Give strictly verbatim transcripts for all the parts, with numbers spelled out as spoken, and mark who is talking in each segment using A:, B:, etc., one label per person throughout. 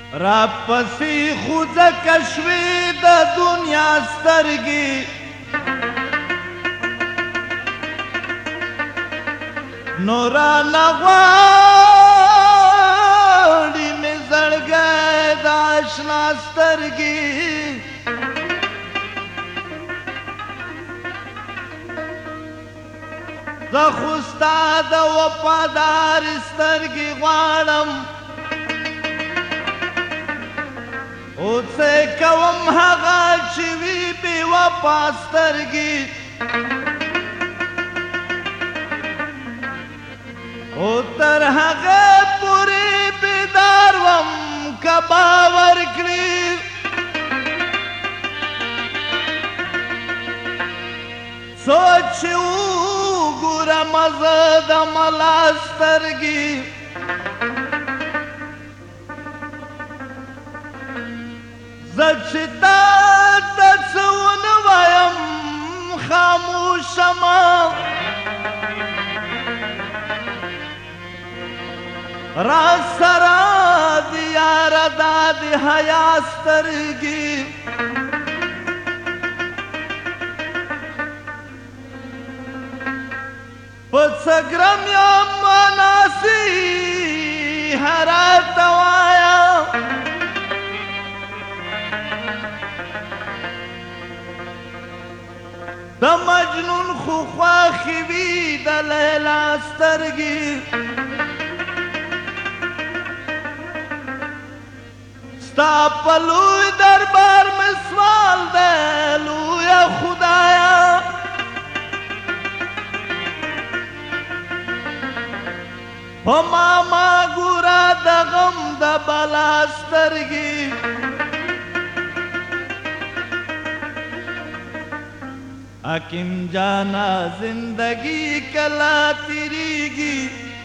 A: را پسې خو ځکه شوې د دنیا سترګې نو رانه غواړي مې زړګی د اشنا سترګې زه خو ستا د وفادار سترګې غواړم او څه کوم هغه چې وي بې وفا سترګې او تر هغه پورې بیدار وم که باور کړي سوچ چې وګورم زه د ملا سترګې زه چې تا ته څه ونه وایم خاموشمه را سره د یاره دا د حیا سترګې په څه ګرم یم نصیحه راته وایه د مجنون خو خوښې وي د لیلا سترګې ستا په لوی دربار مې سوال دی لویه خدایه په ما ما ګوره د غم د بلا سترګې حکیم جانا زندگی کلا تیریږي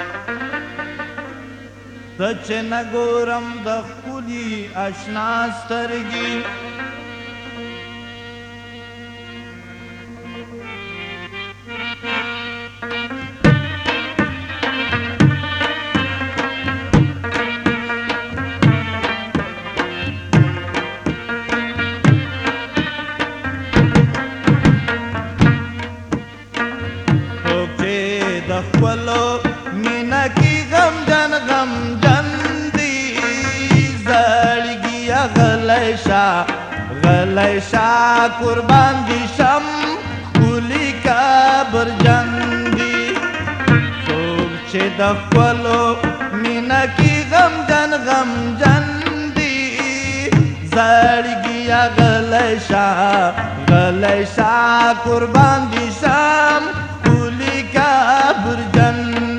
A: ته چې نه ګورم د ښکلي اشنا سترګې څوک چې د خپلو مینه کې غمجن غمجن دی زړګي غلی شه غلی شه قربان دي شم ښکلي کبرجن دی څوک چې د خپلو مینه کې غمجن غمجن دی زړګي غلی شه غلی شه قربان دي شم ښکلي کبرجن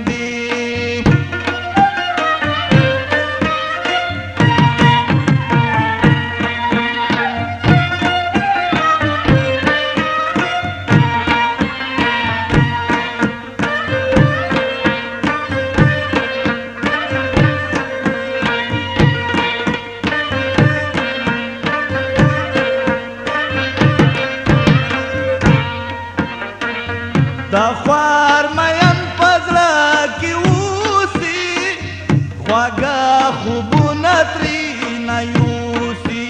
A: د خوار مین په زړه کې اوسي خواږه خوبونه ترېنه یوسي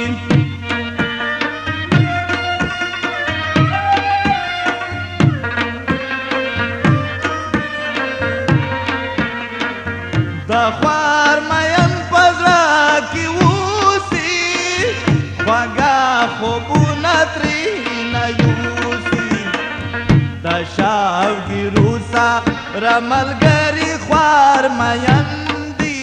A: د خوار مین په زړه کې اوسي خواږه خوبونه ترېنه یوسي د شاوګیرو سره ملګري خوار مین دي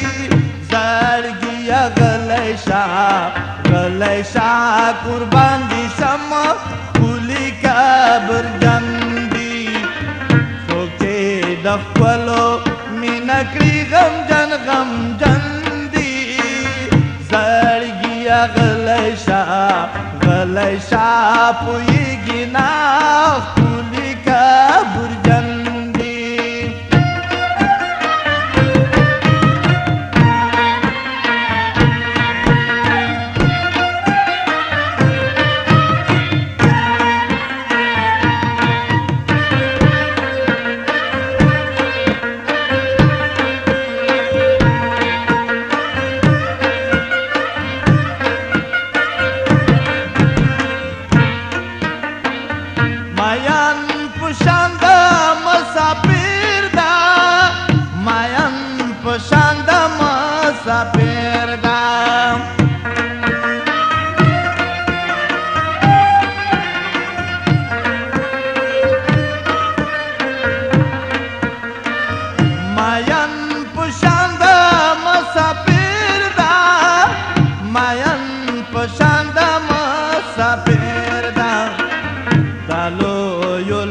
A: زړګي غلی شه غلی شه قربان دي شم ښکلي کبرجن دي څوک چې د خپلو مینه کړي غمجن غمجن دي زړګي غلی شه غلی شه پوهېږي نه ښکلي کبرجن دي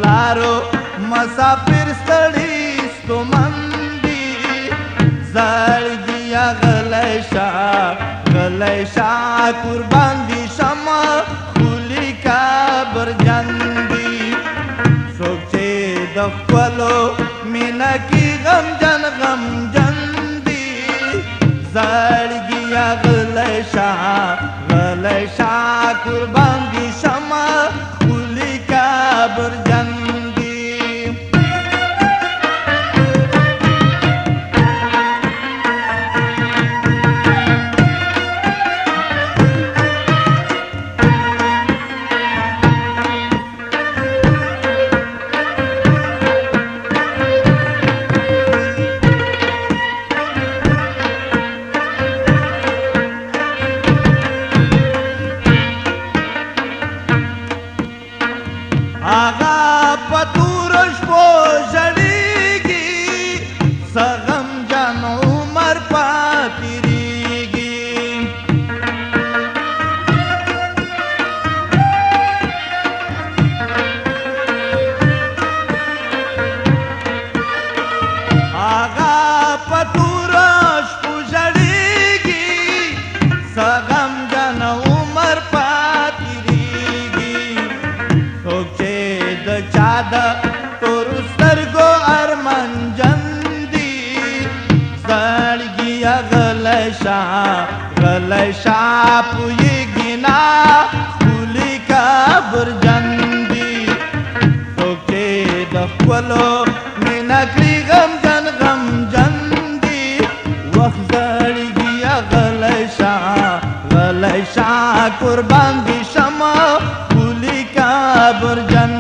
A: لارو مسافر ستړي ستومن دي زړګي غلی شه غلی شه قربان دي شمه خولي کبرجن دي څوک چې د خپلو مینه کې غمجن غمجن دي زړګي غلی شه غلی شه قربان دي شمه خولي کبرجن آغا پتورش پو جڑیگی سغم جان عمر پاتیریگی آغا پتورش پو جڑیگی سغم جان عمر پاتیریگی سوچے چادا تورو سترگو ارمان جندی زړګي غلی شه غلی شه پوهېږي نه ښکلي کبرجن دي څوک چې د خپلو مینه کړي غمجن غمجن دي وخت زړګي غلی شه غلی شه قربان دي شمه ښکلي کبرجن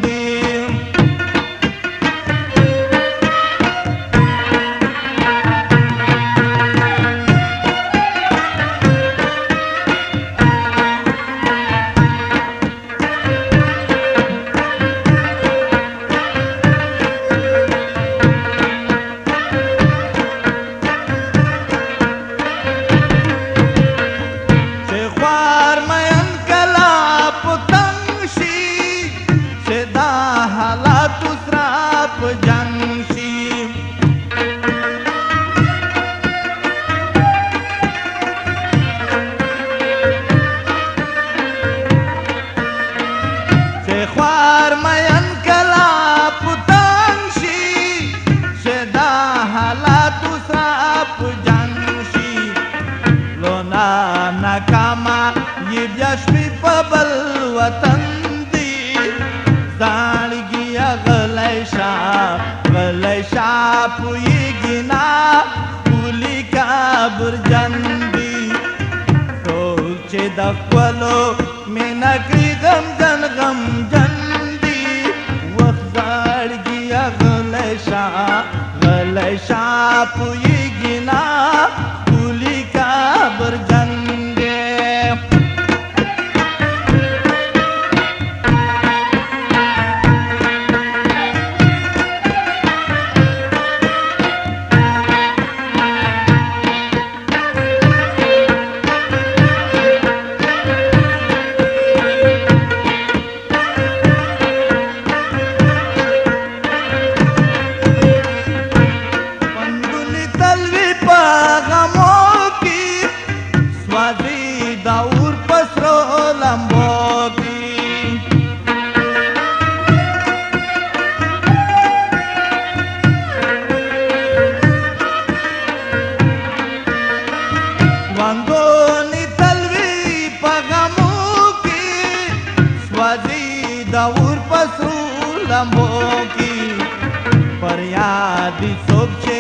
A: خوار مین کلا پتنگ شی شدا حالات سرا پجنگ شی لونا ناکاما یہ بیاشپی پبل وطن دی زانگی غلی شا غلی شا پویگی نا پولی کبرجن دی سوک چه دخولو مینا کری غمجن غمجن دی وقت زړګي غلی شه غلی شه پوهېږي نه ښکلي کبرجن دی दाऊर पसरो लंबोगी वंगोनी तलवी पगमुगी स्वादी दाऊर पसरो लंबोगी पर याद सोच